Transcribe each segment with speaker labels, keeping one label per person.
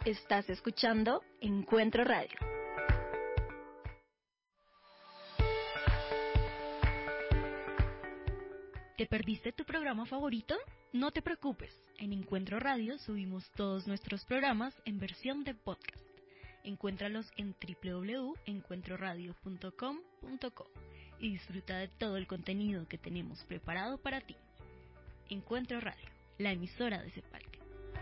Speaker 1: Estás escuchando Encuentro Radio. ¿Te perdiste tu programa favorito? No te preocupes, en Encuentro Radio subimos todos nuestros programas en versión de podcast. Encuéntralos en www.encuentroradio.com.co y disfruta de todo el contenido que tenemos preparado para ti. Encuentro Radio, la emisora de Cepalque.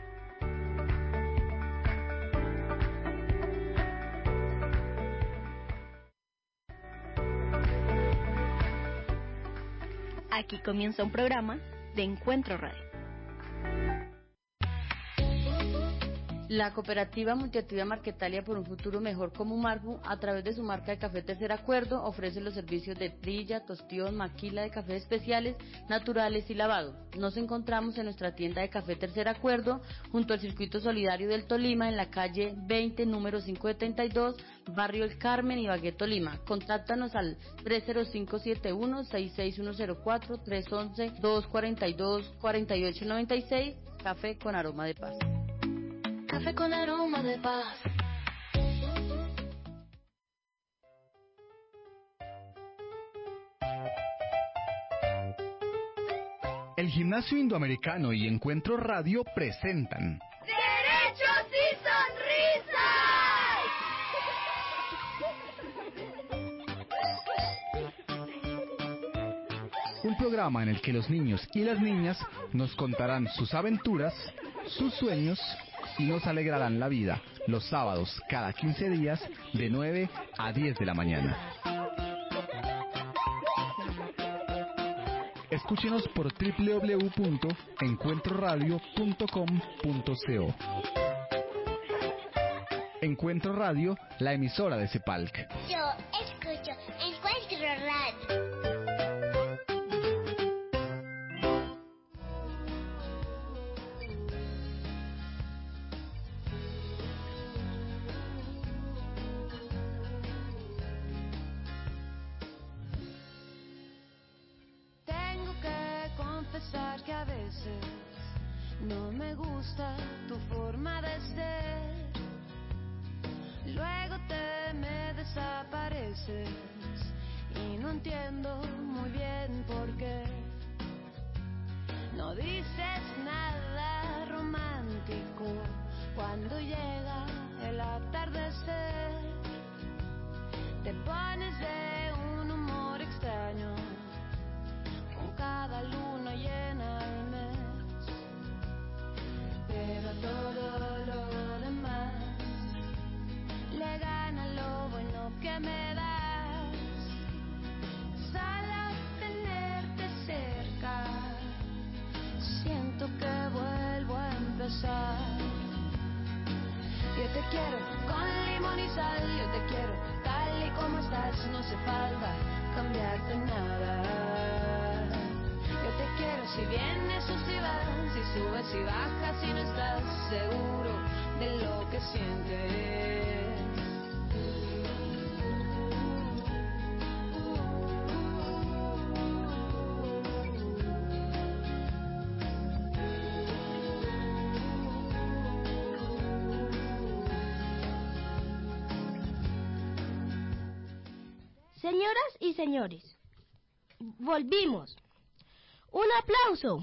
Speaker 1: Aquí comienza un programa de Encuentro Radio.
Speaker 2: La cooperativa multiactiva Marquetalia por un futuro mejor como Marfu, a través de su marca de café Tercer Acuerdo, ofrece los servicios de trilla, tostión, maquila de café especiales, naturales y lavado. Nos encontramos en nuestra tienda de café Tercer Acuerdo, junto al Circuito Solidario del Tolima, en la calle 20, número 572, barrio El Carmen, Ibagué, Tolima. Contáctanos al 305-71-66104, 311-242-4896, café con aroma de paz.
Speaker 3: Café con aroma de paz.
Speaker 4: El Gimnasio Indoamericano y Encuentro Radio presentan
Speaker 5: ¡Derechos y Sonrisas!
Speaker 4: un programa en el que los niños y las niñas nos contarán sus aventuras, sus sueños y nos alegrarán la vida los sábados cada 15 días de 9 a 10 de la mañana. Escúchenos por www.encuentroradio.com.co. Encuentro Radio, la emisora de Cepalque.
Speaker 5: Yo escucho Encuentro Radio.
Speaker 3: Que a veces no me gusta tu forma de ser, luego te me desapareces y no entiendo muy bien por qué. No dices nada romántico cuando llega el atardecer, te pones de un humor extraño cada luna llena el mes, pero todo lo demás le gana lo bueno que me das. Solo tenerte cerca, siento que vuelvo a empezar. Yo te quiero con limón y sal, yo te quiero tal y como estás, no hace falta cambiarte nada. Yo te quiero si vienes o si vas, si subes y bajas, si no estás seguro de lo que sientes.
Speaker 6: Señoras y señores, volvimos. ¡Un aplauso!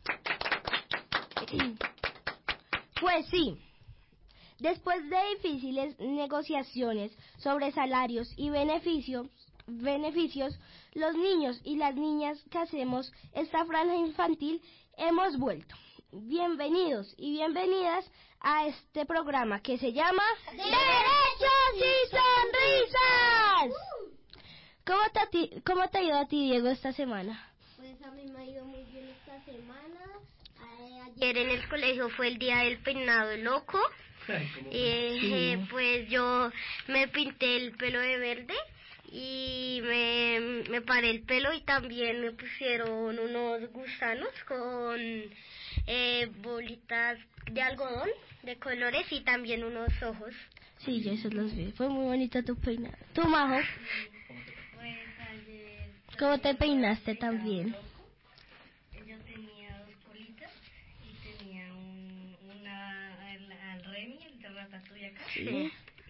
Speaker 6: Pues sí, después de difíciles negociaciones sobre salarios y beneficios, los niños y las niñas que hacemos esta franja infantil hemos vuelto. Bienvenidos y bienvenidas a este programa que se llama ¡Derechos y Sonrisas! ¿Cómo te ha ido a ti, Diego, esta semana?
Speaker 7: Pues a mí me ha ido muy bien esta semana.
Speaker 8: Ayer en el colegio fue el día del peinado loco. Pues yo me pinté el pelo de verde y me paré el pelo y también me pusieron unos gusanos con bolitas de algodón de colores y también unos ojos.
Speaker 6: Sí, yo esos los vi. Fue muy bonita tu peinado. ¿Tú, Majo?
Speaker 8: Pues ayer...
Speaker 6: ¿Cómo te peinaste también?
Speaker 8: Yo tenía dos colitas y tenía una al Remy, el de Sí.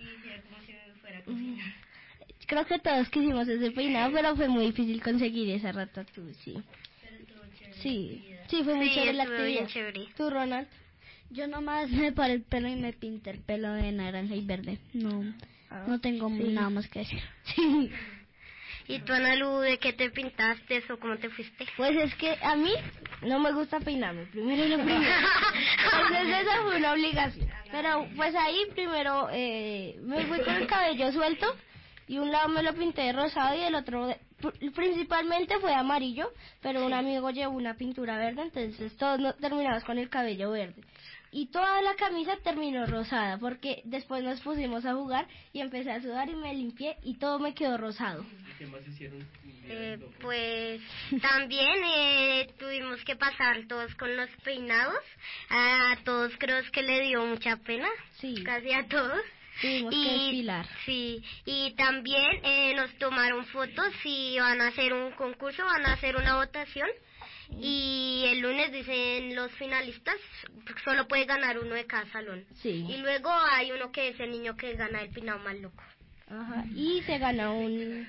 Speaker 6: Creo que todos quisimos ese peinado, pero fue muy difícil conseguir esa ratatouille, sí. Sí, fue muy
Speaker 8: Sí,
Speaker 6: chévere la
Speaker 8: estuvo bien
Speaker 6: actividad.
Speaker 8: chévere.
Speaker 6: ¿Tú, Ronald?
Speaker 9: Yo nomás me paré el pelo y me pinté el pelo de naranja y verde. No tengo nada más que decir.
Speaker 6: Sí.
Speaker 8: ¿Y tú, Analu, de qué te pintaste o cómo te fuiste?
Speaker 6: Pues es que a mí no me gusta peinarme, primero y lo primero. Entonces esa fue una obligación. Pero pues ahí primero me fui con el cabello suelto y un lado me lo pinté de rosado y el otro principalmente fue amarillo, pero un amigo llevó una pintura verde, entonces todos terminamos con el cabello verde. Y toda la camisa terminó rosada, porque después nos pusimos a jugar y empecé a sudar y me limpié y todo me quedó rosado.
Speaker 10: ¿Qué más hicieron?
Speaker 8: Pues también tuvimos que pasar todos con los peinados. A todos creo que le dio mucha pena.
Speaker 6: Sí.
Speaker 8: Casi a todos.
Speaker 6: Tuvimos que desfilar.
Speaker 8: Sí, y también nos tomaron fotos y van a hacer un concurso, van a hacer una votación. Y el lunes dicen los finalistas, solo puede ganar uno de cada salón.
Speaker 6: Sí.
Speaker 8: Y luego hay uno que es el niño que gana el peinado más loco.
Speaker 6: Ajá. Y se gana un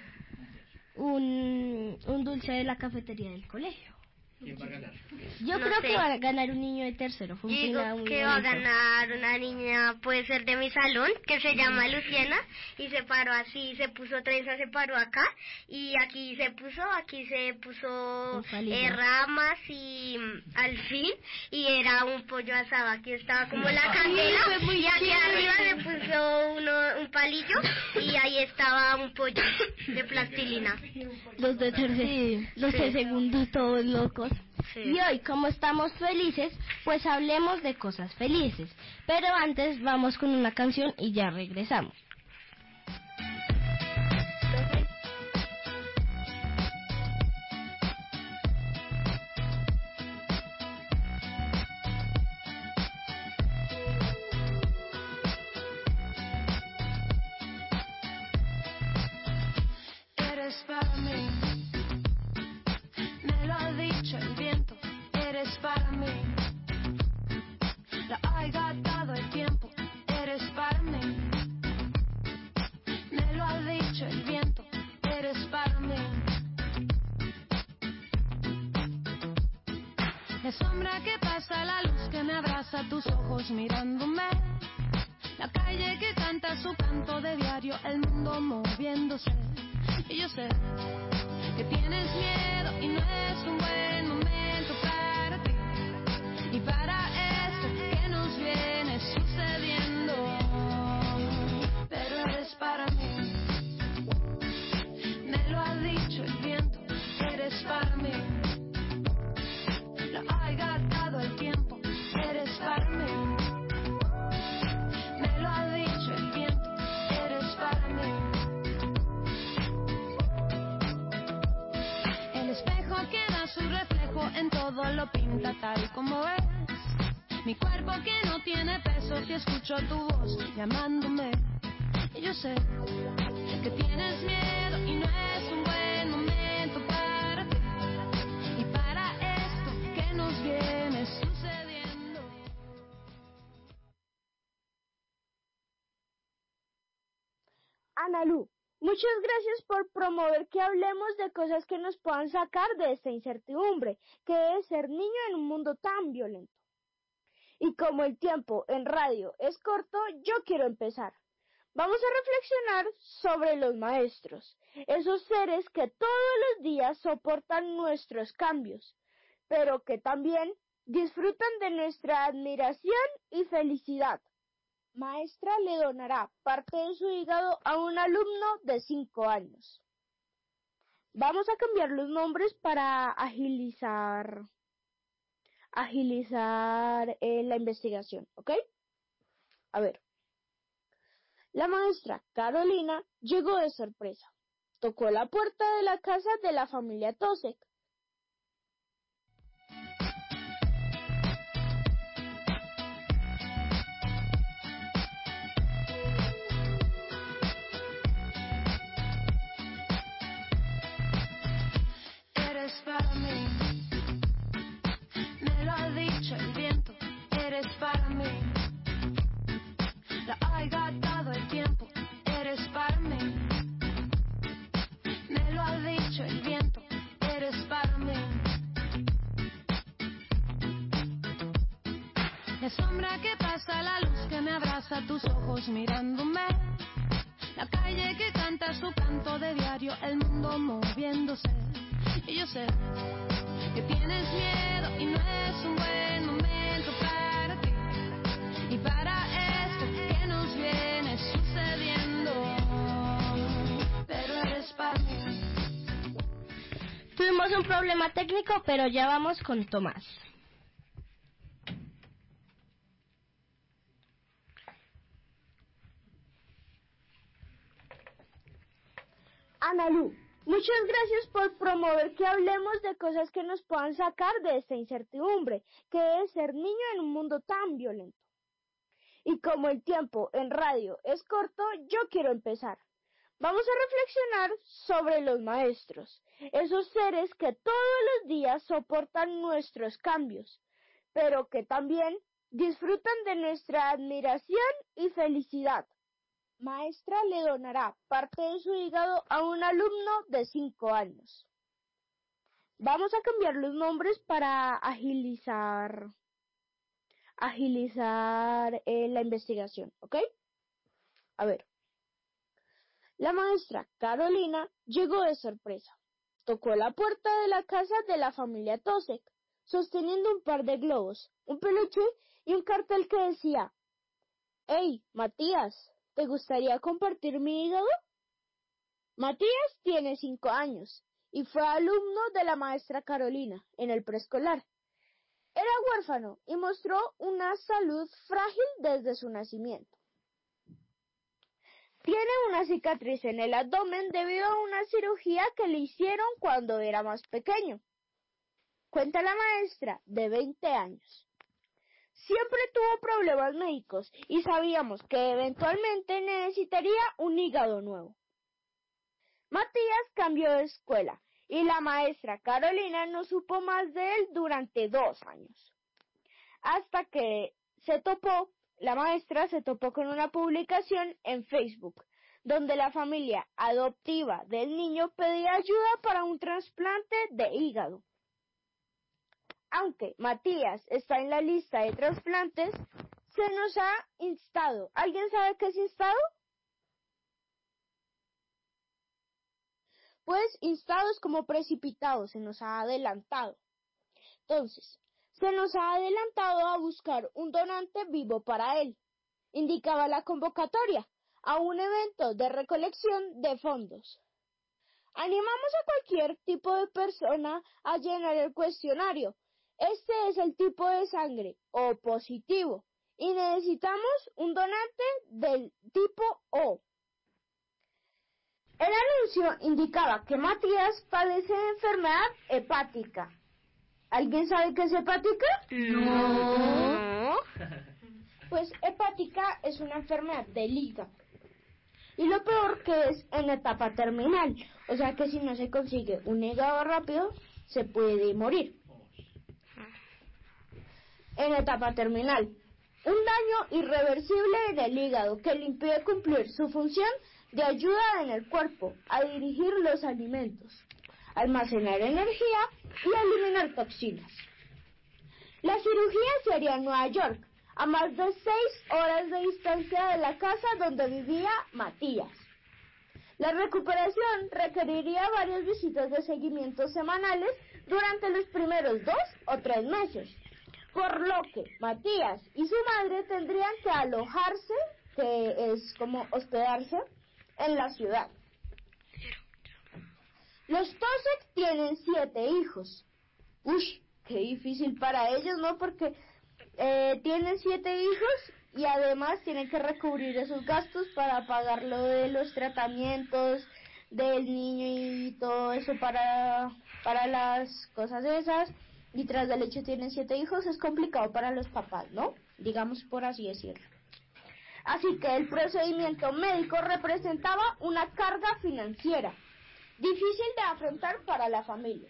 Speaker 6: dulce de la cafetería del colegio.
Speaker 10: ¿Quién va a ganar?
Speaker 6: Yo
Speaker 8: No
Speaker 6: creo
Speaker 8: sé.
Speaker 6: que va a ganar un niño de tercero. Fue un
Speaker 8: Digo
Speaker 6: peinado muy
Speaker 8: que va a
Speaker 6: bonito.
Speaker 8: ganar una niña, puede ser de mi salón, que se llama Luciana, y se paró así, se puso trenza, se paró acá, y aquí se puso
Speaker 6: Un palillo.
Speaker 8: ramas y al fin, y era un pollo asado, aquí estaba como la candela,
Speaker 6: fue muy
Speaker 8: y aquí
Speaker 6: chévere.
Speaker 8: arriba le puso un palillo, y ahí estaba un pollo de plastilina.
Speaker 6: Los de tercero, los de segundo, todos locos.
Speaker 8: Sí.
Speaker 6: Y hoy, como estamos felices, pues hablemos de cosas felices. Pero antes vamos con una canción y ya regresamos.
Speaker 3: Eres para mí, me lo ha dicho el viento, eres para mí, lo ha gastado el tiempo, eres para mí, me lo ha dicho el viento, eres para mí. La sombra que pasa, la luz que me abraza, tus ojos mirándome, la calle que canta su canto de diario, el mundo moviéndose. Y yo sé que tienes miedo y no es un buen momento para ti y para esto que nos viene sucediendo. Pero eres para mí, me lo ha dicho el viento, eres para mí, lo ha gastado el tiempo, eres para mí, me lo ha dicho el viento, eres para mí. El espejo que da su reflejo en todo lo pinta tal como es. Mi cuerpo que no tiene peso, si escucho tu voz llamándome. Y yo sé que tienes miedo y no es un buen momento para ti y para esto que nos viene sucediendo.
Speaker 7: Analu, muchas gracias por promover que hablemos de cosas que nos puedan sacar de esta incertidumbre, que es ser niño en un mundo tan violento. Y como el tiempo en radio es corto, yo quiero empezar. Vamos a reflexionar sobre los maestros, esos seres que todos los días soportan nuestros cambios, pero que también disfrutan de nuestra admiración y felicidad. Maestra le donará parte de su hígado a un alumno de 5 años. Vamos a cambiar los nombres para agilizar la investigación, ¿ok? A ver. La maestra Carolina llegó de sorpresa. Tocó la puerta de la casa de la familia Tosek.
Speaker 3: Eres para mí, me lo ha dicho el viento, eres para mí, la ha La sombra que pasa, la luz que me abraza, tus ojos mirándome. La calle que canta su canto de diario, el mundo moviéndose. Y yo sé que tienes miedo y no es un buen momento para ti y para esto que nos viene sucediendo. Pero eres para mí.
Speaker 6: Tuvimos un problema técnico, pero ya vamos con Tomás.
Speaker 7: Analu, muchas gracias por promover que hablemos de cosas que nos puedan sacar de esta incertidumbre, que es ser niño en un mundo tan violento. Y como el tiempo en radio es corto, yo quiero empezar. Vamos a reflexionar sobre los maestros, esos seres que todos los días soportan nuestros cambios, pero que también disfrutan de nuestra admiración y felicidad. Maestra le donará parte de su hígado a un alumno de 5 años. Vamos a cambiar los nombres para agilizar la investigación, ¿ok? A ver. La maestra Carolina llegó de sorpresa. Tocó la puerta de la casa de la familia Tosek, sosteniendo un par de globos, un peluche y un cartel que decía: «Hey, Matías, ¿te gustaría compartir mi hígado?». Matías tiene 5 años y fue alumno de la maestra Carolina en el preescolar. Era huérfano y mostró una salud frágil desde su nacimiento. Tiene una cicatriz en el abdomen debido a una cirugía que le hicieron cuando era más pequeño. Cuenta la maestra, de 20 años. Siempre tuvo problemas médicos y sabíamos que eventualmente necesitaría un hígado nuevo. Matías cambió de escuela y la maestra Carolina no supo más de él durante 2 años. Hasta que la maestra se topó con una publicación en Facebook, donde la familia adoptiva del niño pedía ayuda para un trasplante de hígado. Aunque Matías está en la lista de trasplantes, se nos ha instado. ¿Alguien sabe qué es instado? Pues instado es como precipitado, se nos ha adelantado. Entonces, se nos ha adelantado a buscar un donante vivo para él. Indicaba la convocatoria a un evento de recolección de fondos. Animamos a cualquier tipo de persona a llenar el cuestionario. Este es el tipo de sangre O positivo y necesitamos un donante del tipo O. El anuncio indicaba que Matías padece de enfermedad hepática. ¿Alguien sabe qué es hepática?
Speaker 8: No.
Speaker 7: Pues hepática es una enfermedad del hígado. Y lo peor que es en etapa terminal. O sea que si no se consigue un hígado rápido, se puede morir. En etapa terminal. Un daño irreversible en el hígado que le impide cumplir su función de ayuda en el cuerpo a dirigir los alimentos, almacenar energía y eliminar toxinas. La cirugía sería en Nueva York, a más de 6 horas de distancia de la casa donde vivía Matías. La recuperación requeriría varias visitas de seguimiento semanales durante los primeros 2 o 3 meses, por lo que Matías y su madre tendrían que alojarse, que es como hospedarse, en la ciudad. Los Tosek tienen 7 hijos. Uy, qué difícil para ellos, ¿no? Porque tienen 7 hijos y además tienen que recubrir esos gastos para pagar lo de los tratamientos del niño y todo eso para las cosas esas. Y tras del hecho tienen 7 hijos, es complicado para los papás, ¿no? Digamos por así decirlo. Así que el procedimiento médico representaba una carga financiera difícil de afrontar para la familia.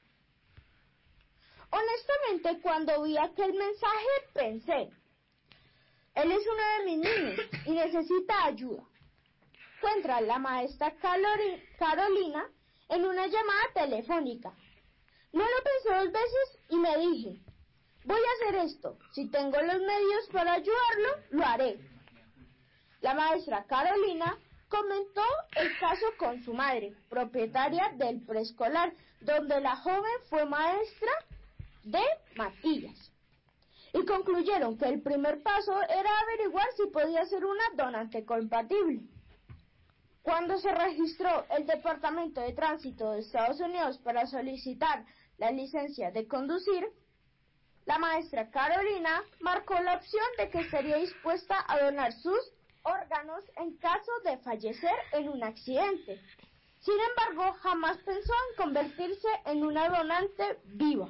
Speaker 7: Honestamente, cuando vi aquel mensaje pensé, él es uno de mis niños y necesita ayuda. Encuentra a la maestra Carolina en una llamada telefónica. No lo pensé 2 veces y me dije, Voy a hacer esto. Si tengo los medios para ayudarlo, lo haré. La maestra Carolina comentó el caso con su madre, propietaria del preescolar, donde la joven fue maestra de Matías. Y concluyeron que el primer paso era averiguar si podía ser una donante compatible. Cuando se registró el Departamento de Tránsito de Estados Unidos para solicitar la licencia de conducir, la maestra Carolina marcó la opción de que estaría dispuesta a donar sus órganos en caso de fallecer en un accidente. Sin embargo, jamás pensó en convertirse en una donante viva.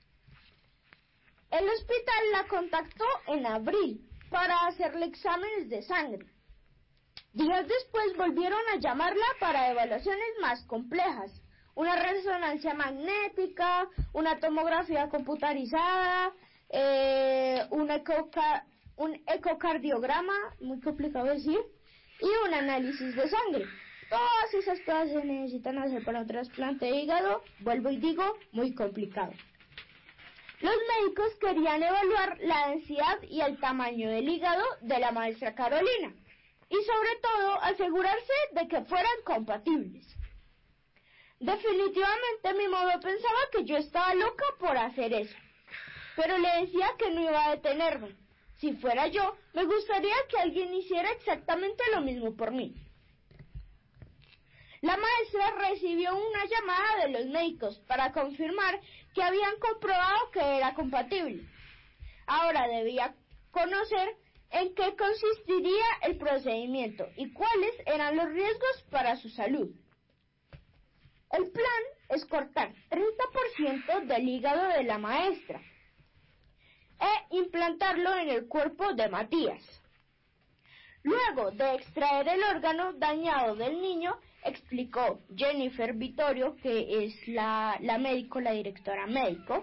Speaker 7: El hospital la contactó en abril para hacerle exámenes de sangre. Días después volvieron a llamarla para evaluaciones más complejas, una resonancia magnética, una tomografía computarizada, un ecocardiograma, muy complicado decir, y un análisis de sangre. Todas esas cosas se necesitan hacer para un trasplante de hígado, vuelvo y digo, muy complicado. Los médicos querían evaluar la densidad y el tamaño del hígado de la maestra Carolina y sobre todo asegurarse de que fueran compatibles. Definitivamente mi mamá pensaba que yo estaba loca por hacer eso, pero le decía que no iba a detenerme. Si fuera yo, me gustaría que alguien hiciera exactamente lo mismo por mí. La maestra recibió una llamada de los médicos para confirmar que habían comprobado que era compatible. Ahora debía conocer en qué consistiría el procedimiento y cuáles eran los riesgos para su salud. El plan es cortar 30% del hígado de la maestra e implantarlo en el cuerpo de Matías. Luego de extraer el órgano dañado del niño, explicó Jennifer Vittorio, que es la médico, la directora médico,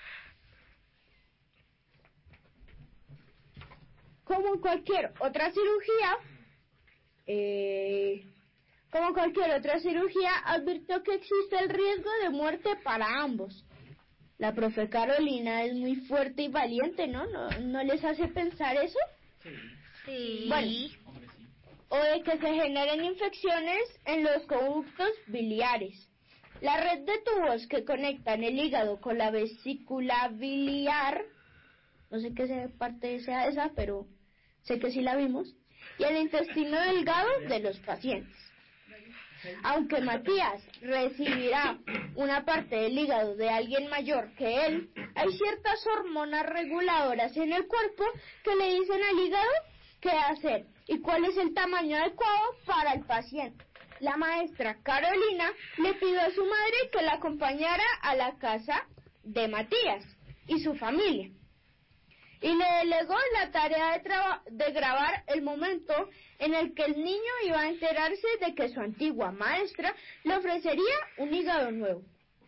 Speaker 7: como cualquier otra cirugía, advirtió que existe el riesgo de muerte para ambos. La profe Carolina es muy fuerte y valiente, ¿no? ¿No les hace pensar eso?
Speaker 8: Sí.
Speaker 7: Bueno, o de que se generen infecciones en los conductos biliares. La red de tubos que conectan el hígado con la vesícula biliar, no sé qué parte sea esa, pero sé que sí la vimos, y el intestino delgado de los pacientes. Aunque Matías recibirá una parte del hígado de alguien mayor que él, hay ciertas hormonas reguladoras en el cuerpo que le dicen al hígado qué hacer y cuál es el tamaño adecuado para el paciente. La maestra Carolina le pidió a su madre que la acompañara a la casa de Matías y su familia, y le delegó la tarea de grabar el momento en el que el niño iba a enterarse de que su antigua maestra le ofrecería un hígado nuevo.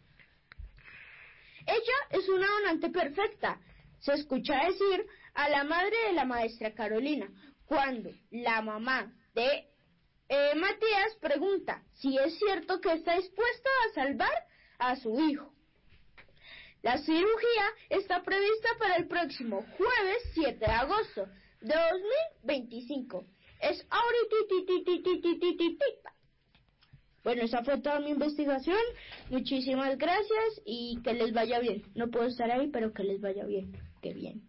Speaker 7: Ella es una donante perfecta, se escucha decir a la madre de la maestra Carolina, cuando la mamá de Matías pregunta si es cierto que está dispuesta a salvar a su hijo. La cirugía está prevista para el próximo jueves 7 de agosto de 2025. Es ahorita. Bueno, esa fue toda mi investigación. Muchísimas gracias y que les vaya bien. No puedo estar ahí, pero que les vaya bien. Qué bien.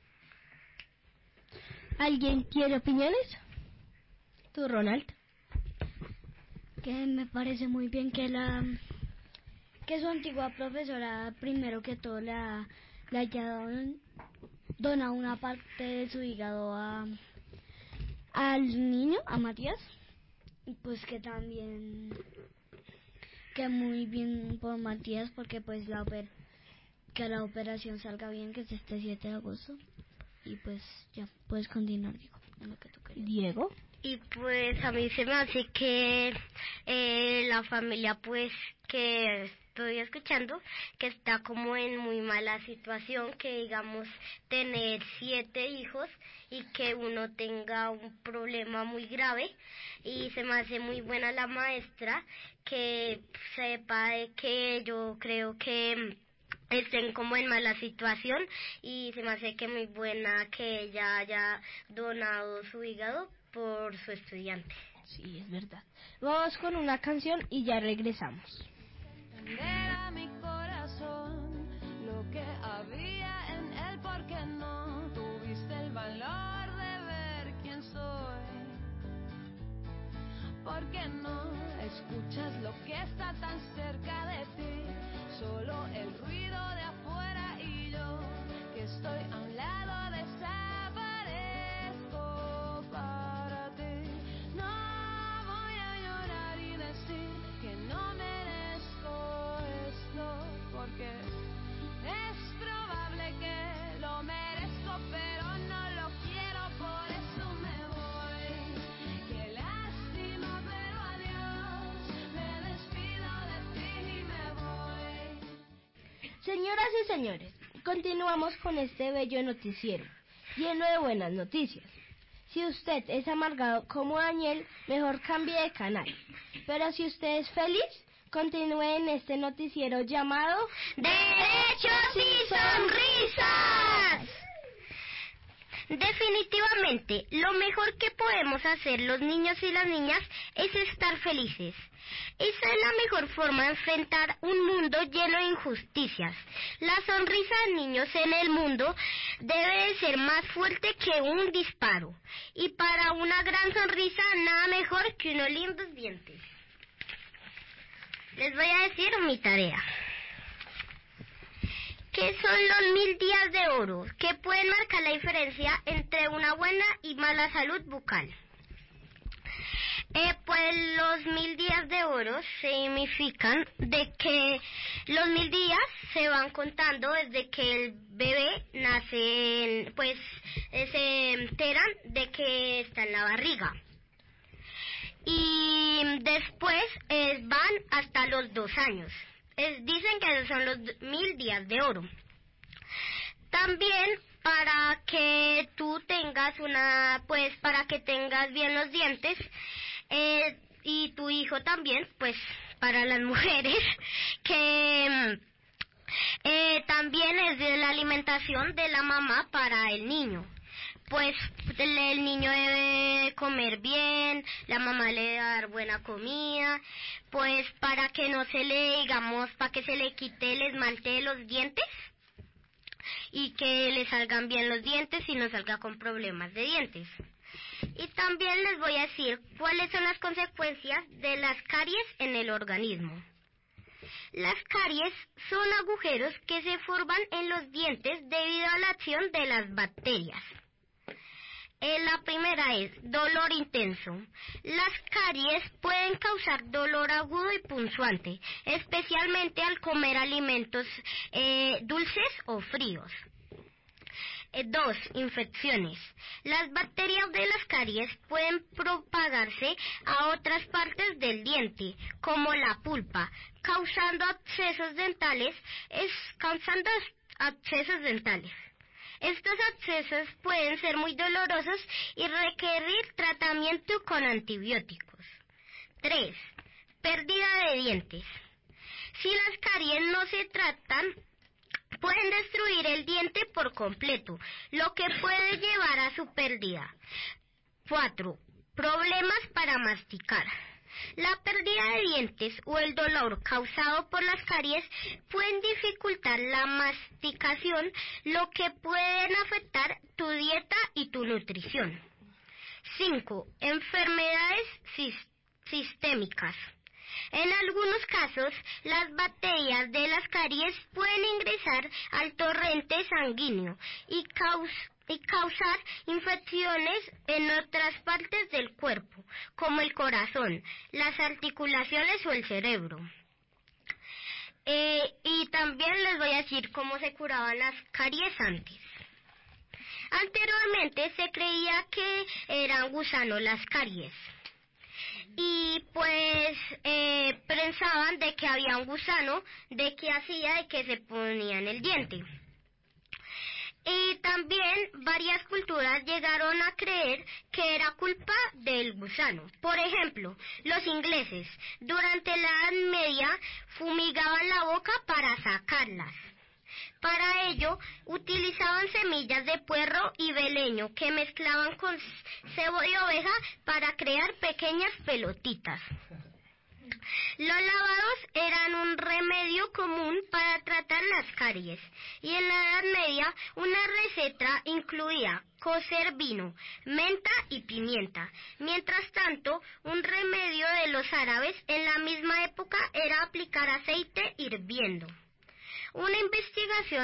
Speaker 6: ¿Alguien quiere opiniones? ¿Tú, Ronald?
Speaker 9: Que me parece muy bien que su antigua profesora, primero que todo, le haya donado una parte de su hígado al niño, a Matías. Y pues que también, que muy bien por Matías, porque pues que la operación salga bien, que es este 7 de agosto. Y pues ya, puedes continuar, Diego, en lo que tú querías.
Speaker 6: Diego.
Speaker 8: Y pues a mí se me hace que la familia pues que estoy escuchando que está como en muy mala situación, que digamos tener 7 hijos y que uno tenga un problema muy grave, y se me hace muy buena la maestra que sepa de que yo creo que estén como en mala situación, y se me hace que muy buena que ella haya donado su hígado por su estudiante.
Speaker 6: Sí, es verdad. Vamos con una canción y ya regresamos.
Speaker 3: Era mi corazón lo que había en él, porque no tuviste el valor de ver quién soy, porque no escuchas lo que está tan cerca de ti, solo el ruido de afuera, y yo que estoy a un lado desaparezco para ti. No voy a llorar y decir que no merezco esto, porque es probable que lo merezco, pero no lo quiero, por eso me voy. Qué lástima, pero adiós, me despido de ti y me voy.
Speaker 6: Señoras y señores, continuamos con este bello noticiero, lleno de buenas noticias. Si usted es amargado como Daniel, mejor cambie de canal. Pero si usted es feliz, continúe en este noticiero llamado
Speaker 8: ¡Derechos y sonrisas! Definitivamente, lo mejor que podemos hacer los niños y las niñas es estar felices. Esa es la mejor forma de enfrentar un mundo lleno de injusticias. La sonrisa de niños en el mundo debe de ser más fuerte que un disparo. Y para una gran sonrisa, nada mejor que unos lindos dientes. Les voy a decir mi tarea. ¿Qué son los 1000 días de oro que pueden marcar la diferencia entre una buena y mala salud bucal? Pues los 1000 días de oro significan de que los 1000 días se van contando desde que el bebé nace, pues se enteran de que está en la barriga. Y después van hasta los 2 años. Dicen que esos son los 1000 días de oro. También para que tú tengas para que tengas bien los dientes, y tu hijo también, pues para las mujeres, que también es de la alimentación de la mamá para el niño. Pues el niño debe comer bien, la mamá le debe dar buena comida, pues para que no se le, para que se le quite el esmalte de los dientes y que le salgan bien los dientes y no salga con problemas de dientes. Y también les voy a decir cuáles son las consecuencias de las caries en el organismo. Las caries son agujeros que se forman en los dientes debido a la acción de las bacterias. La primera es dolor intenso. Las caries pueden causar dolor agudo y punzante, especialmente al comer alimentos dulces o fríos. 2. Infecciones. Las bacterias de las caries pueden propagarse a otras partes del diente, como la pulpa, causando abscesos dentales. Estos abscesos pueden ser muy dolorosos y requerir tratamiento con antibióticos. 3. Pérdida de dientes. Si las caries no se tratan, pueden destruir el diente por completo, lo que puede llevar a su pérdida. 4. Problemas para masticar. La pérdida de dientes o el dolor causado por las caries pueden dificultar la masticación, lo que pueden afectar tu dieta y tu nutrición. 5. Enfermedades sistémicas. En algunos casos, las bacterias de las caries pueden ingresar al torrente sanguíneo y causar infecciones en otras partes del cuerpo, como el corazón, las articulaciones o el cerebro. Y también les voy a decir cómo se curaban las caries antes. Anteriormente se creía que eran gusanos las caries. Y pues pensaban de que había un gusano, de que hacía de que se ponía en el diente. Y también varias culturas llegaron a creer que era culpa del gusano. Por ejemplo, los ingleses durante la Edad Media fumigaban la boca para sacarlas. Para ello, utilizaban semillas de puerro y beleño que mezclaban con sebo de oveja para crear pequeñas pelotitas. Los lavados eran un remedio común para tratar las caries, y en la Edad Media una receta incluía cocer vino, menta y pimienta. Mientras tanto, un remedio de los árabes en la misma época era aplicar aceite hirviendo. Una investigación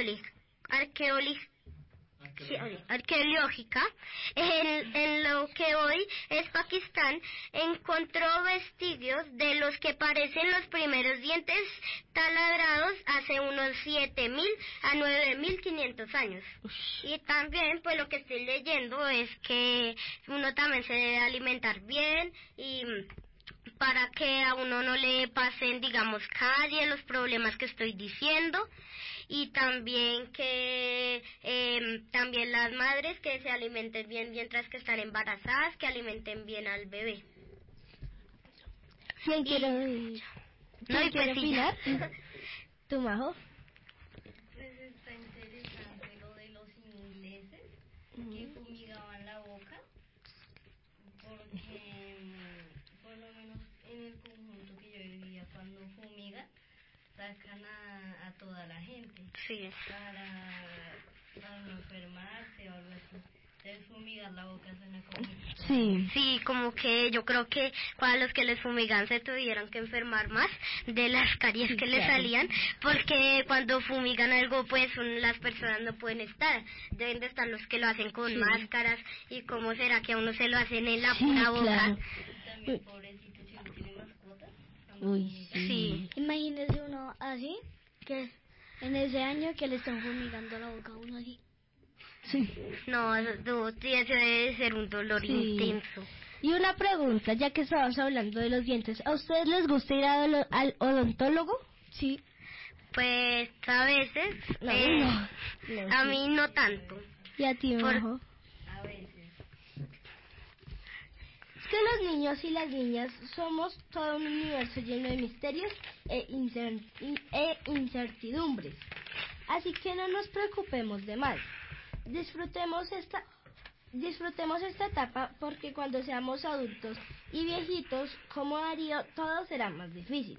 Speaker 8: arqueológica en lo que hoy es Pakistán encontró vestigios de los que parecen los primeros dientes taladrados hace unos 7.000 a 9.500 años. Y también pues lo que estoy leyendo es que uno también se debe alimentar bien y para que a uno no le pasen, digamos, caries, los problemas que estoy diciendo, y también que también las madres que se alimenten bien mientras que están embarazadas, que alimenten bien al bebé.
Speaker 6: ¿Quién quiere opinar? ¿Tú, Majo?
Speaker 11: Pues está interesante lo de los ingleses que fumigaban la boca, porque por lo menos en el conjunto que yo vivía, cuando fumigan sacan a toda la gente,
Speaker 8: sí,
Speaker 11: para no enfermarse o algo así. Entonces fumigar la boca suena como...
Speaker 8: Sí, como que yo creo que para los que les fumigan se tuvieron que enfermar más de las caries que les salían, porque cuando fumigan algo pues las personas no pueden estar, deben de estar los que lo hacen con máscaras, y cómo será que a uno se lo hacen en la pura boca.
Speaker 11: Claro. También pobrecito si uno tiene mascotas.
Speaker 8: Sí.
Speaker 9: Imagínese uno así, que en ese año que le están fumigando la boca a uno así.
Speaker 6: Sí.
Speaker 8: No, eso debe ser un dolor intenso.
Speaker 6: Y una pregunta, ya que estábamos hablando de los dientes, ¿a ustedes les gusta ir al odontólogo?
Speaker 9: Sí.
Speaker 8: Pues a veces, a mí no tanto.
Speaker 6: ¿Y a ti, Majo?
Speaker 11: A veces.
Speaker 6: Es que los niños y las niñas somos todo un universo lleno de misterios e incertidumbres. Así que no nos preocupemos de más. Disfrutemos esta etapa, porque cuando seamos adultos y viejitos como Darío, todo será más difícil.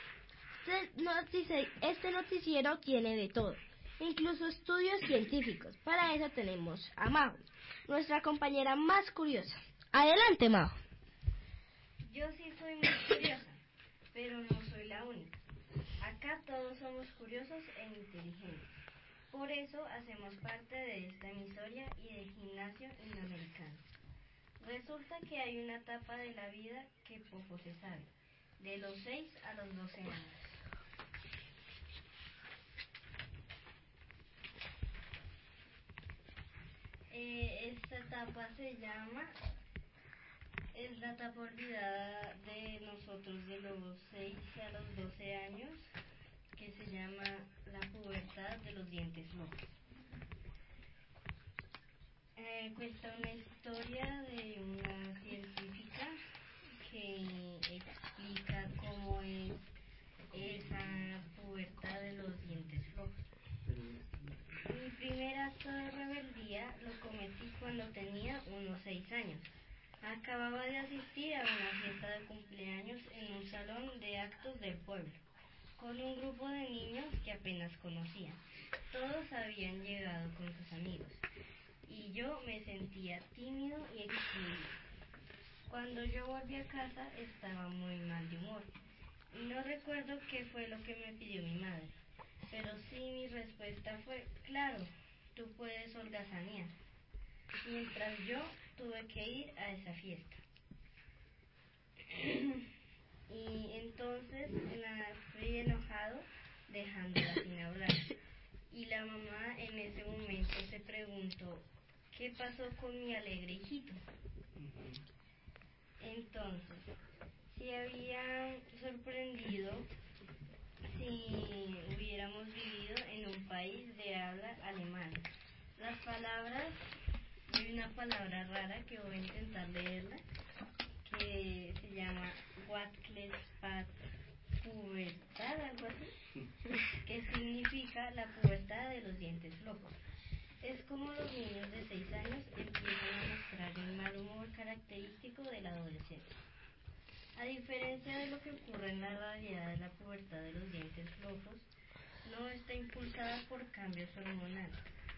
Speaker 6: Este noticiero tiene de todo, incluso estudios científicos. Para eso tenemos a Majo, nuestra compañera más curiosa. Adelante, Majo.
Speaker 11: Yo sí soy muy curiosa, pero no soy la única. Acá todos somos curiosos e inteligentes. Por eso hacemos parte de esta emisora y de Gimnasio Inamericano. Resulta que hay una etapa de la vida que poco se sabe, de los 6 a los 12 años. Esta etapa es la etapa olvidada de nosotros de los 6 a los 12 años, que se llama la pubertad de los dientes locos. Cuenta una historia de una científica que explica cómo es esa pubertad de los dientes locos. Mi primer acto de rebeldía lo cometí cuando tenía unos 6 años. Acababa de asistir a una fiesta de cumpleaños en un salón de actos del pueblo, con un grupo de niños que apenas conocía. Todos habían llegado con sus amigos, y yo me sentía tímido y excluido. Cuando yo volví a casa estaba muy mal de humor, y no recuerdo qué fue lo que me pidió mi madre, pero sí mi respuesta fue: claro, tú puedes holgazanear, mientras yo tuve que ir a esa fiesta. Y entonces fui enojado, dejándola sin hablar. Y la mamá en ese momento se preguntó: ¿qué pasó con mi alegre hijito? Entonces, se había sorprendido si hubiéramos vivido en un país de habla alemana. Las palabras, hay una palabra rara que voy a intentar leerla, que se llama Watklespat pubertad, algo así, que significa la pubertad de los dientes flojos. Es como los niños de 6 años empiezan a mostrar el mal humor característico de la adolescencia. A diferencia de lo que ocurre en la realidad de la pubertad de los dientes flojos, no está impulsada por cambios hormonales.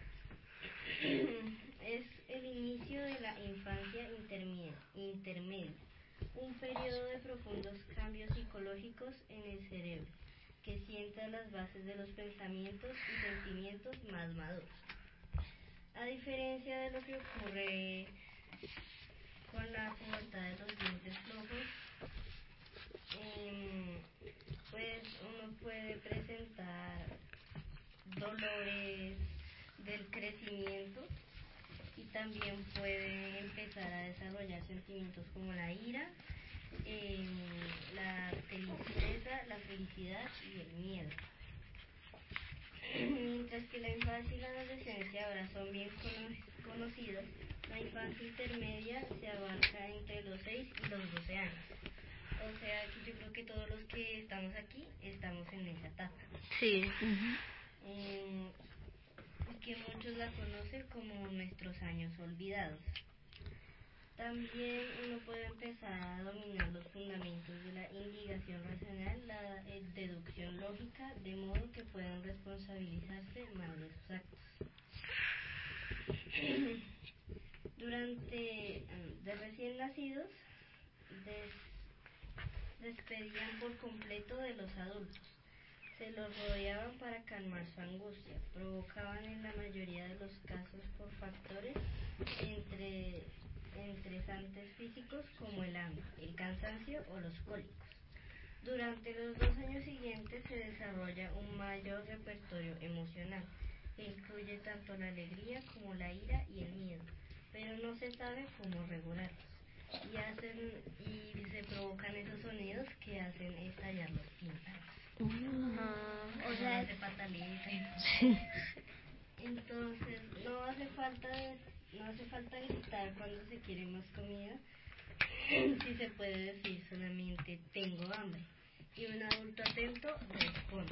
Speaker 11: Es el inicio de la infancia intermedia, un periodo de profundos cambios psicológicos en el cerebro, que sienta las bases de los pensamientos y sentimientos más maduros. A diferencia de lo que ocurre con la pubertad de los dientes flojos, pues uno puede presentar dolores del crecimiento y también puede empezar a desarrollar sentimientos como la ira, la tristeza, la felicidad y el miedo. Mientras que la infancia y la adolescencia ahora son bien conocidas, la infancia intermedia se abarca entre los 6 y los 12 años. O sea, que yo creo que todos los que estamos aquí estamos en esa etapa.
Speaker 8: Sí.
Speaker 11: Que muchos la conocen como nuestros años olvidados. También uno puede empezar a dominar los fundamentos de la indicación racional, la deducción lógica, de modo que puedan responsabilizarse más de sus actos. De recién nacidos, despedían por completo de los adultos. Se los rodeaban para calmar su angustia. Provocaban en la mayoría de los casos por factores estresantes físicos como el hambre, el cansancio o los cólicos. Durante los 2 años siguientes se desarrolla un mayor repertorio emocional, que incluye tanto la alegría como la ira y el miedo, pero no se sabe cómo regularlos. Y se provocan esos sonidos que hacen estallar los tímpanos. O sea, se patalean.
Speaker 6: Sí.
Speaker 11: Entonces, no hace falta gritar cuando se quiere más comida, si se puede decir solamente tengo hambre, y un adulto atento responde.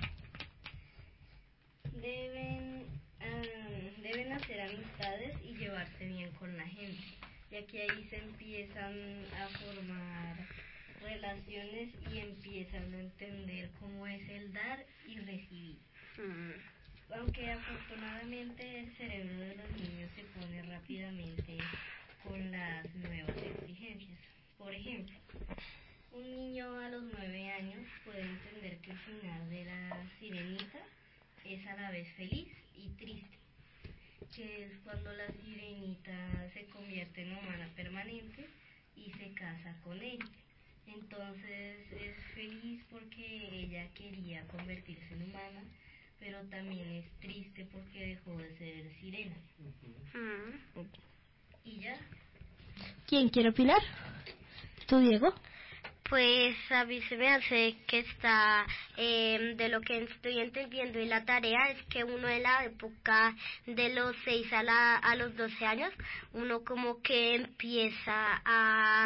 Speaker 11: Deben hacer amistades y llevarse bien con la gente, ya que ahí se empiezan a formar relaciones y empiezan a entender cómo es el dar y recibir. Aunque afortunadamente el cerebro de los niños se pone rápidamente con las nuevas exigencias. Por ejemplo, un niño a los 9 años puede entender que el final de la sirenita es a la vez feliz y triste, que es cuando la sirenita se convierte en humana permanente y se casa con él. Entonces es feliz porque ella quería convertirse en humana, pero también es triste porque dejó de ser sirena. ¿Y ya?
Speaker 6: ¿Quién quiere opinar? ¿Tú, Diego?
Speaker 8: Pues a mí se me hace que está, de lo que estoy entendiendo en la tarea, es que uno en la época de los 6 a los 12 años, uno como que empieza a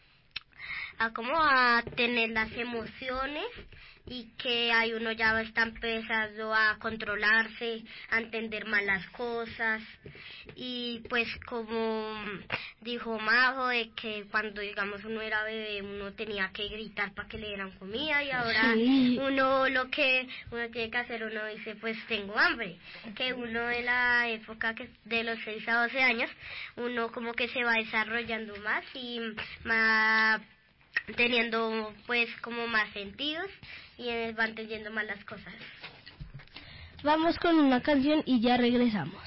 Speaker 8: tener las emociones, y que ahí uno ya está empezando a controlarse, a entender más las cosas, y pues como dijo Majo, de que cuando digamos uno era bebé uno tenía que gritar para que le dieran comida, y ahora
Speaker 6: Sí.
Speaker 8: uno lo que uno tiene que hacer, uno dice pues tengo hambre, que uno en la época de los 6 a 12 años, uno como que se va desarrollando más y más teniendo pues como más sentidos y va entendiendo más las cosas.
Speaker 6: Vamos con una canción y ya regresamos.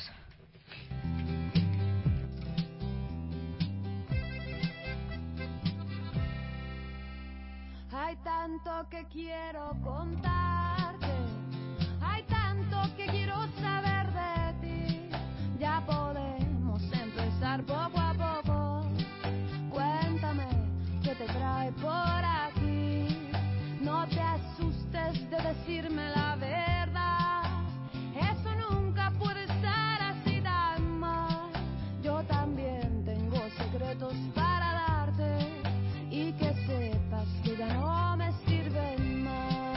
Speaker 3: Hay tanto que quiero contarte, hay tanto que quiero saber de ti. Ya podemos empezar poco a poco. Cuéntame qué te trae por aquí. No te asustes de decirme la verdad. Eso nunca puede estar así tan mal. Yo también tengo secretos para darte, y que sepas que ya no me sirven más.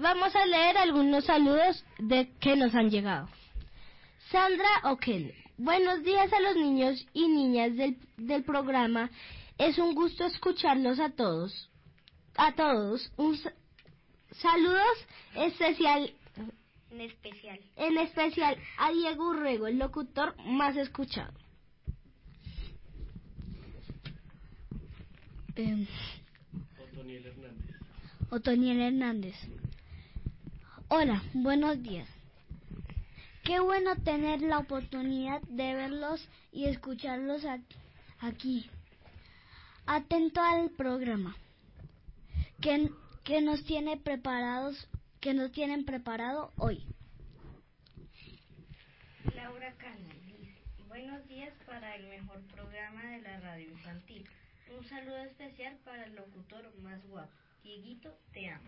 Speaker 6: Vamos a leer algunos saludos que nos han llegado. Sandra Oquendo. Buenos días a los niños y niñas del programa. Es un gusto escucharlos a todos. Saludos en especial a Diego Urrego, el locutor más escuchado.
Speaker 9: Otoniel Hernández. Hola, buenos días. Qué bueno tener la oportunidad de verlos y escucharlos aquí. Atento al programa que nos tienen preparado hoy.
Speaker 11: Laura Cano dice: buenos días para el mejor programa de la radio infantil. Un saludo especial para el locutor más guapo. Dieguito, te amo.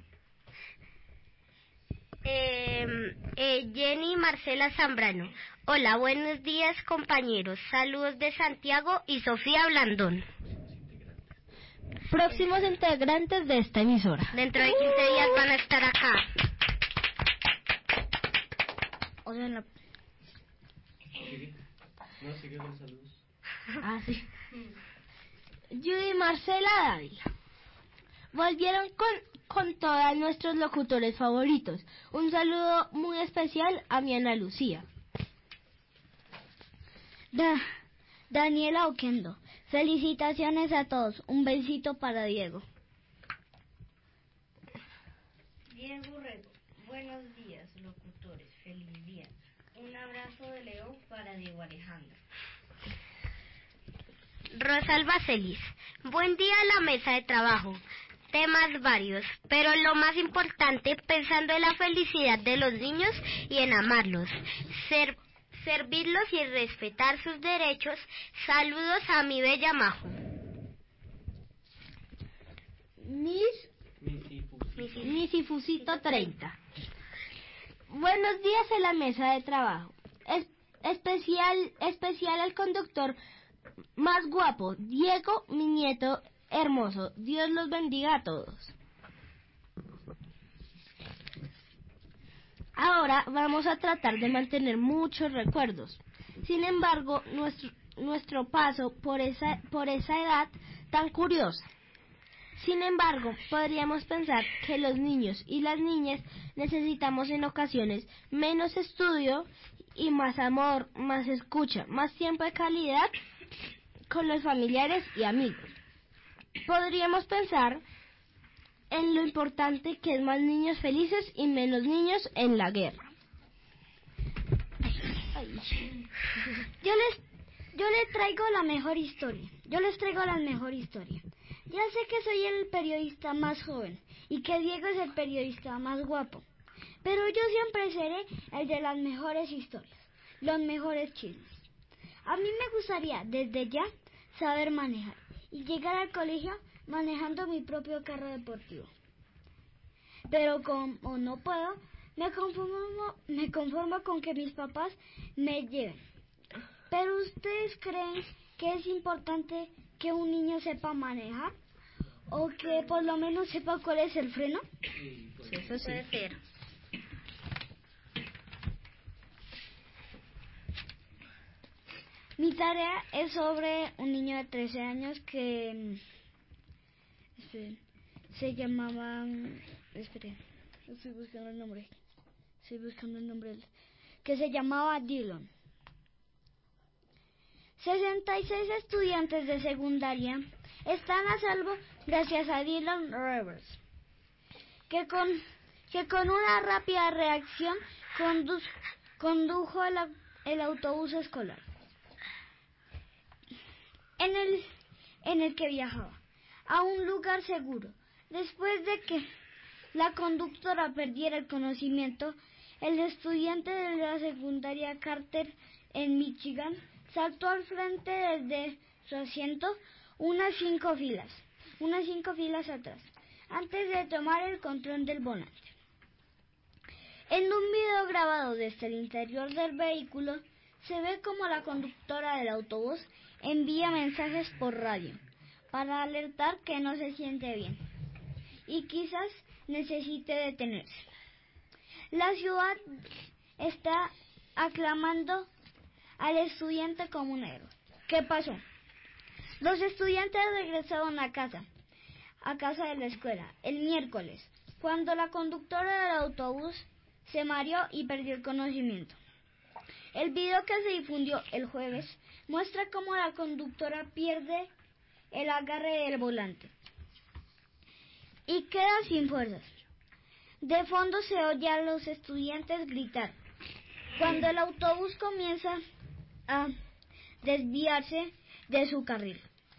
Speaker 8: Jenny Marcela Zambrano. Hola, buenos días compañeros. Saludos de Santiago y Sofía Blandón.
Speaker 6: Próximos integrantes de esta emisora.
Speaker 8: Dentro de 15 días van a estar acá.
Speaker 10: Sigue con saludos.
Speaker 6: Sí. Judy Marcela Dávila. Volvieron con todos nuestros locutores favoritos. Un saludo muy especial a mi Ana Lucía.
Speaker 9: Daniela Oquendo. Felicitaciones a todos. Un besito para Diego.
Speaker 11: Diego Urrego. Buenos días, locutores. Feliz día. Un abrazo de León para Diego Alejandro.
Speaker 8: Rosalba Celis. Buen día a la mesa de trabajo. Temas varios, pero lo más importante, pensando en la felicidad de los niños y en amarlos, servirlos y respetar sus derechos. Saludos a mi bella Majo.
Speaker 6: Misifusito 30. Buenos días en la mesa de trabajo. Especial al conductor más guapo, Diego, mi nieto hermoso. Dios los bendiga a todos. Ahora vamos a tratar de mantener muchos recuerdos. Sin embargo, nuestro paso por esa edad tan curiosa. Sin embargo, podríamos pensar que los niños y las niñas necesitamos en ocasiones menos estudio y más amor, más escucha, más tiempo de calidad con los familiares y amigos. Podríamos pensar en lo importante que es más niños felices y menos niños en la guerra.
Speaker 9: Yo les traigo la mejor historia. Ya sé que soy el periodista más joven y que Diego es el periodista más guapo, pero yo siempre seré el de las mejores historias, los mejores chismes. A mí me gustaría desde ya saber manejar y llegar al colegio manejando mi propio carro deportivo. Pero como no puedo, me conformo con que mis papás me lleven. ¿Pero ustedes creen que es importante que un niño sepa manejar? ¿O que por lo menos sepa cuál es el freno?
Speaker 8: Sí, eso sí. Puede ser.
Speaker 9: Mi tarea es sobre un niño de 13 años que se llamaba... estoy buscando el nombre. Que se llamaba Dylan. 66 estudiantes de secundaria están a salvo gracias a Dylan Rivers, que con una rápida reacción condujo el autobús escolar en el que viajaba a un lugar seguro. Después de que la conductora perdiera el conocimiento, el estudiante de la secundaria Carter en Michigan saltó al frente desde su asiento unas 5 filas atrás, antes de tomar el control del volante. En un video grabado desde el interior del vehículo, se ve como la conductora del autobús envía mensajes por radio para alertar que no se siente bien y quizás necesite detenerse. La ciudad está aclamando al estudiante como un héroe. ¿Qué pasó? Los estudiantes regresaron a casa de la escuela, el miércoles, cuando la conductora del autobús se mareó y perdió el conocimiento. El video que se difundió el jueves muestra cómo la conductora pierde el agarre del volante y queda sin fuerzas. De fondo se oye a los estudiantes gritar. Cuando el autobús comienza a desviarse de su carril.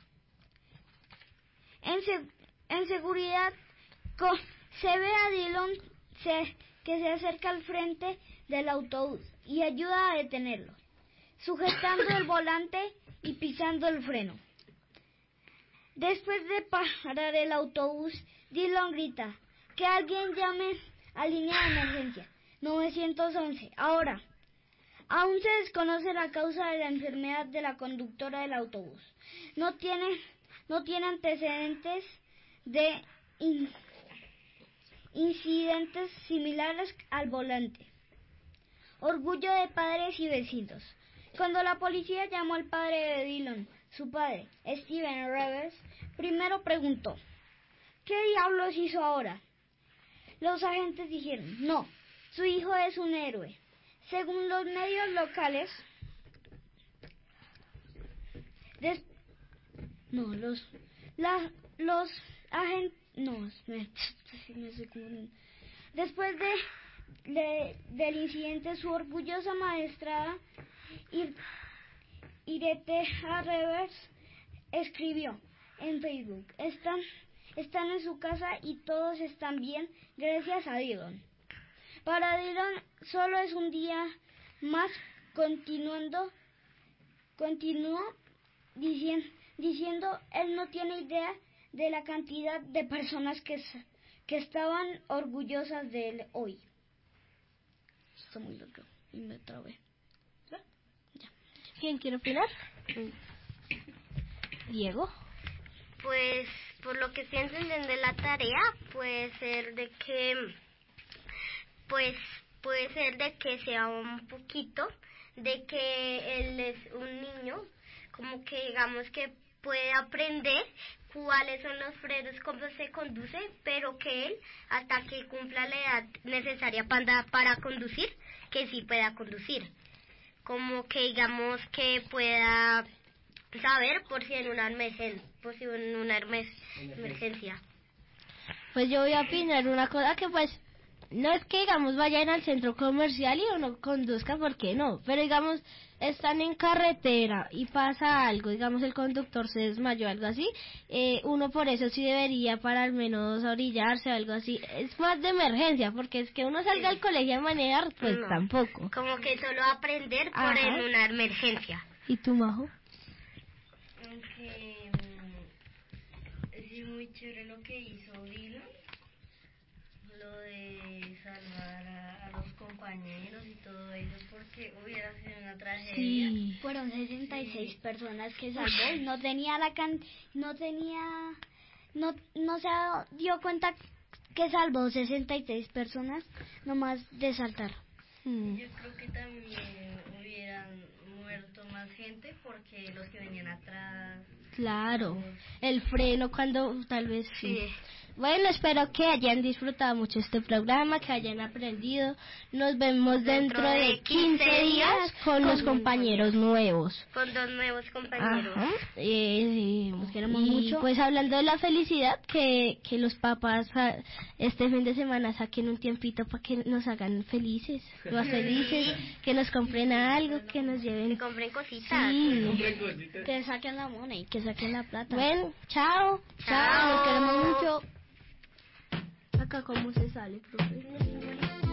Speaker 9: En seguridad se ve a Dillon que se acerca al frente del autobús y ayuda a detenerlo, sujetando el volante y pisando el freno. Después de parar el autobús, Dillon grita que alguien llame a línea de emergencia 911. Ahora, aún se desconoce la causa de la enfermedad de la conductora del autobús. No tiene antecedentes de incidentes similares al volante. Orgullo de padres y vecinos. Cuando la policía llamó al padre de Dillon, su padre, Steven Revers, primero preguntó, ¿qué diablos hizo ahora? Los agentes dijeron, no, su hijo es un héroe. Según los medios locales, después del incidente, su orgullosa maestrada Irete Revers escribió en Facebook, están en su casa y todos están bien, gracias a Dillon. Para Dillon solo es un día más, continuó diciendo, él no tiene idea de la cantidad de personas que estaban orgullosas de él hoy. Está muy loco y me trabé.
Speaker 6: ¿Ya? ¿Quién quiere opinar? Diego.
Speaker 8: Pues, por lo que estoy entendiendo de la tarea, puede ser de que sea un poquito, de que él es un niño, como que digamos que puede aprender cuáles son los frenos, cómo se conduce, pero que él, hasta que cumpla la edad necesaria para conducir, que sí pueda conducir. Como que digamos que pueda saber por si en una emergencia.
Speaker 6: Pues yo voy a opinar una cosa que pues no es que digamos vayan al centro comercial y uno conduzca, porque no, pero digamos están en carretera y pasa algo, digamos el conductor se desmayó, algo así, uno por eso sí debería para al menos orillarse o algo así. Es más de emergencia, porque es que uno salga al colegio a manejar, pues no, tampoco.
Speaker 8: Como que solo aprender por en una emergencia.
Speaker 6: ¿Y tú, Majo?
Speaker 11: Aunque sí, muy chévere lo que hizo Dillon, lo de salvar a los compañeros y todo eso, porque hubiera sido una tragedia.
Speaker 9: Sí, fueron 66 personas que salvó y no se dio cuenta que salvó 66 personas nomás de saltar.
Speaker 11: Yo creo que también hubieran muerto más gente porque los que venían atrás.
Speaker 6: Claro, el freno cuando tal vez sí. Bueno, espero que hayan disfrutado mucho este programa, que hayan aprendido. Nos vemos dentro de 15 días con los compañeros nuevos.
Speaker 8: Con 2 nuevos compañeros.
Speaker 6: Ajá.
Speaker 9: Nos queremos mucho.
Speaker 6: Pues hablando de la felicidad, que los papás este fin de semana saquen un tiempito para que nos hagan felices, más felices, que nos compren algo, que nos lleven.
Speaker 8: Que compren cositas.
Speaker 6: Sí.
Speaker 9: Que saquen la moneda y que saquen la plata.
Speaker 6: Bueno, chao.
Speaker 8: Chao.
Speaker 6: Nos queremos mucho. Acá cómo se sale, profe.